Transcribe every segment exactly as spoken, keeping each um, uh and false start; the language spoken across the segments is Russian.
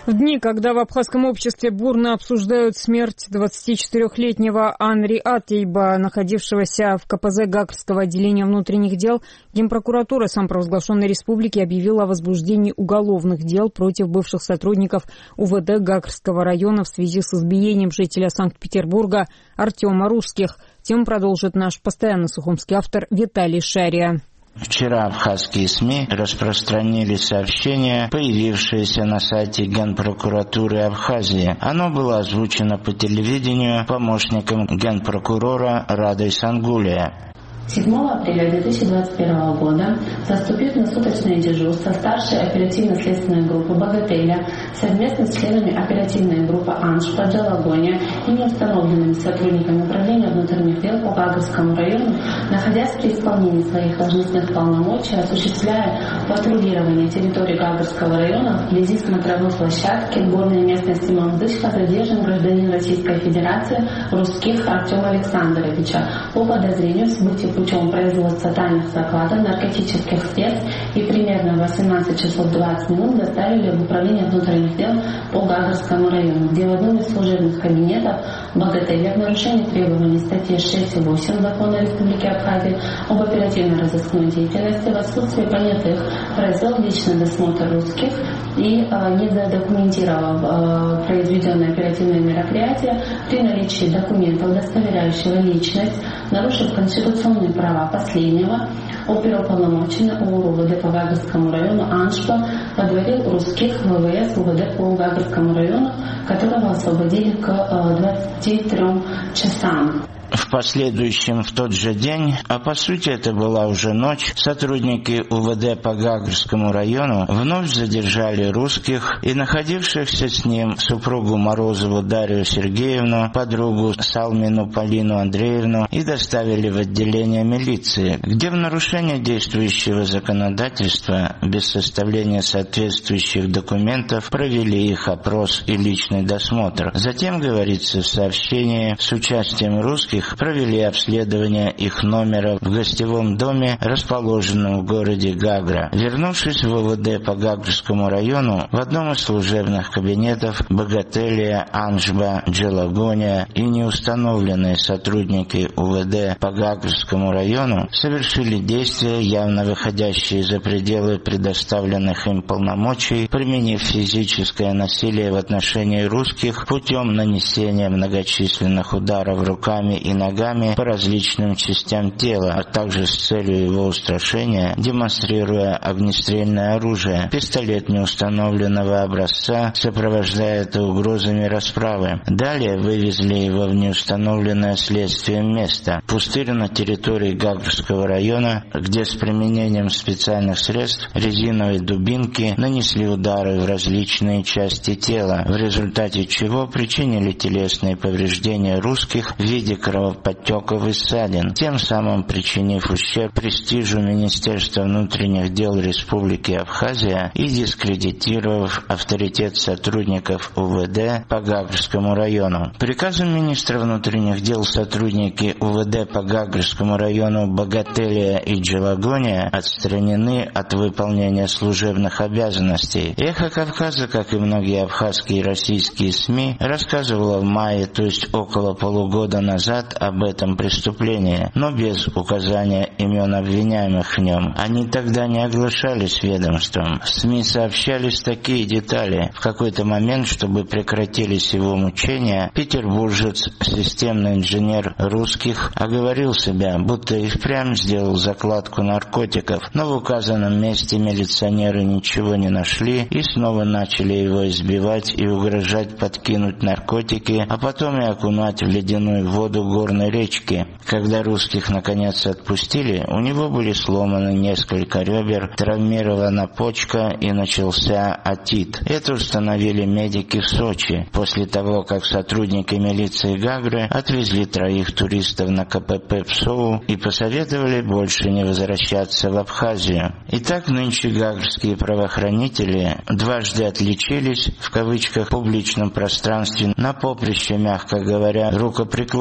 В дни, когда в абхазском обществе бурно обсуждают смерть двадцатичетырёхлетнего Анри Атейба, находившегося в ка пэ зэ Гагрского отделения внутренних дел, Генпрокуратура самопровозглашенной республики объявила о возбуждении уголовных дел против бывших сотрудников у вэ дэ Гагрского района в связи с избиением жителя Санкт-Петербурга Артема Русских. Тему продолжит наш постоянный сухумский автор Виталий Шария. Вчера абхазские СМИ распространили сообщение, появившееся на сайте Генпрокуратуры Абхазии. Оно было озвучено по телевидению помощником генпрокурора Радой Сангулия. седьмого апреля две тысячи двадцать первого года, заступив на суточное дежурство старшей оперативно-следственной группы «Богателя» совместно с членами оперативной группы «Аншпа» Джалагония и неустановленными сотрудниками управления внутренних дел по Гагрскому району, находясь при исполнении своих должностных полномочий, осуществляя патрулирование территории Гагрского района вблизи смотровой площадки горной местности Мамдышка, задержан гражданин Российской Федерации Русских Артем Александровича по подозрению в сбытии путем производства тайных закладов наркотических средств и примерно в восемнадцать часов двадцать минут доставили в управление внутренних дел по Гагрскому району, где в одном из служебных кабинетов Богателя в нарушении требований статьи шесть и восемь Закона Республики Абхазия об оперативно-розыскной деятельности в отсутствии понятых произвел личный досмотр Русских и э, не задокументировав э, произведенное оперативное мероприятие при наличии документов, удостоверяющего личность, нарушив конституционные права последнего, оперуполномоченный ОУР УВД по Гагрскому району Аншпа подводил Русских в вэ вэ эс УВД по Гагрскому району, которого освободили к двадцати трём часам. В последующем в тот же день, а по сути это была уже ночь, сотрудники у вэ дэ по Гагрскому району вновь задержали Русских и находившихся с ним супругу Морозову Дарью Сергеевну, подругу Салмину Полину Андреевну и доставили в отделение милиции, где в нарушение действующего законодательства без составления соответствующих документов провели их опрос и личный досмотр. Затем, говорится в сообщении, с участием Русских провели обследование их номера в гостевом доме, расположенном в городе Гагра. Вернувшись в вэ вэ дэ по Гагрскому району, в одном из служебных кабинетов Богателя, Аншба, Джалагония и неустановленные сотрудники у вэ дэ по Гагрскому району совершили действия, явно выходящие за пределы предоставленных им полномочий, применив физическое насилие в отношении Русских путем нанесения многочисленных ударов руками и ногами по различным частям тела, а также с целью его устрашения, демонстрируя огнестрельное оружие, пистолет неустановленного образца, сопровождая это угрозами расправы. Далее вывезли его в неустановленное следствием место, пустырь на территории Гагрского района, где с применением специальных средств резиновой дубинки нанесли удары в различные части тела, в результате чего причинили телесные повреждения Русских в виде кровоподтеков и ссадин, тем самым причинив ущерб престижу Министерства внутренних дел Республики Абхазия и дискредитировав авторитет сотрудников у вэ дэ по Гагрскому району. Приказом министра внутренних дел сотрудники у вэ дэ по Гагрскому району Богателя и Джалагония отстранены от выполнения служебных обязанностей. Эхо Кавказа, как и многие абхазские и российские СМИ, рассказывало в мае, то есть около полугода назад, об этом преступлении, но без указания имен обвиняемых в нем. Они тогда не оглашались ведомством. В СМИ сообщались такие детали. В какой-то момент, чтобы прекратились его мучения, петербуржец, системный инженер Русских, оговорил себя, будто и впрямь сделал закладку наркотиков, но в указанном месте милиционеры ничего не нашли и снова начали его избивать и угрожать подкинуть наркотики, а потом и окунать в ледяную воду горной речки. Когда Русских наконец отпустили, у него были сломаны несколько ребер, травмирована почка и начался отит. Это установили медики в Сочи, после того, как сотрудники милиции Гагры отвезли троих туристов на ка пэ пэ ПСОУ и посоветовали больше не возвращаться в Абхазию. Итак, нынче гагрские правоохранители дважды отличились, в кавычках, в публичном пространстве на поприще, мягко говоря, рукоприкладства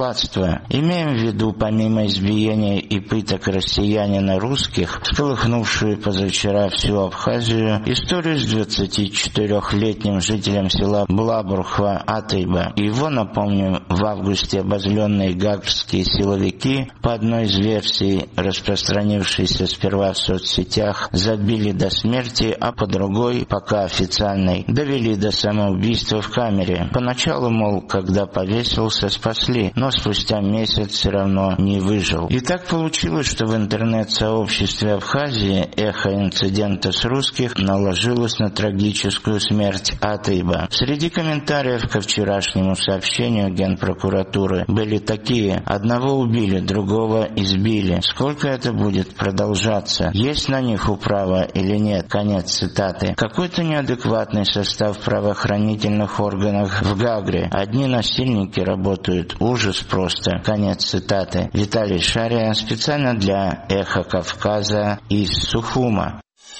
убийства. Имеем в виду, помимо избиения и пыток россиянина русских, всколыхнувшую позавчера всю Абхазию, историю с двадцатичетырехлетним жителем села Блабурхва Атейба. Его, напомню, в августе обозленные гагрские силовики, по одной из версий, распространившейся сперва в соцсетях, забили до смерти, а по другой, пока официальной, довели до самоубийства в камере. Поначалу, мол, когда повесился, спасли, но спустя месяц все равно не выжил. И так получилось, что в интернет-сообществе Абхазии эхо инцидента с русских наложилось на трагическую смерть Атейба. Среди комментариев ко вчерашнему сообщению Генпрокуратуры были такие: одного убили, другого избили. Сколько это будет продолжаться? Есть на них управа или нет? Конец цитаты. Какой-то неадекватный состав правоохранительных органов в Гагре. Одни насильники работают. Ужас просто. Конец цитаты. Виталий Шария специально для «Эхо Кавказа» из Сухума.